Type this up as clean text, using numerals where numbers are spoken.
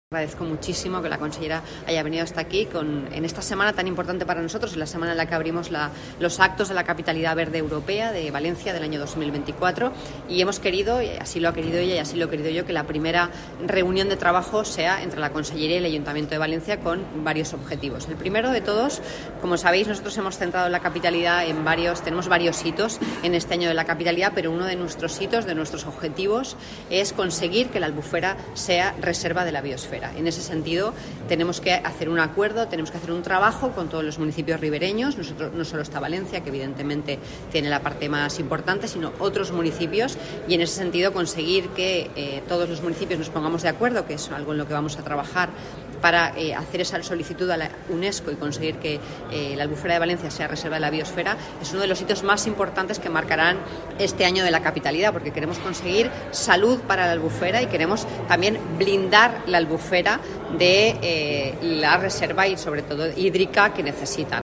Agradezco muchísimo que la consellera haya venido hasta aquí en esta semana tan importante para nosotros, en la semana en la que abrimos los actos de la Capitalidad Verde Europea de Valencia del año 2024, y hemos querido, y así lo ha querido ella y así lo he querido yo, que la primera reunión de trabajo sea entre la Consellería y el Ayuntamiento de Valencia con varios objetivos. El primero de todos, como sabéis, nosotros hemos centrado la capitalidad tenemos varios hitos en este año de la capitalidad, pero uno de nuestros hitos, de nuestros objetivos, es conseguir que la Albufera sea reserva de la biosfera. En ese sentido, tenemos que hacer un acuerdo, tenemos que hacer un trabajo con todos los municipios ribereños. No solo está Valencia, que evidentemente tiene la parte más importante, sino otros municipios, y en ese sentido conseguir que todos los municipios nos pongamos de acuerdo, que es algo en lo que vamos a trabajar para hacer esa solicitud a la UNESCO y conseguir que la Albufera de Valencia sea reserva de la biosfera, es uno de los hitos más importantes que marcarán este año de la capitalidad, porque queremos conseguir salud para la Albufera y queremos también blindar la Albufera de la reserva y sobre todo hídrica que necesitan.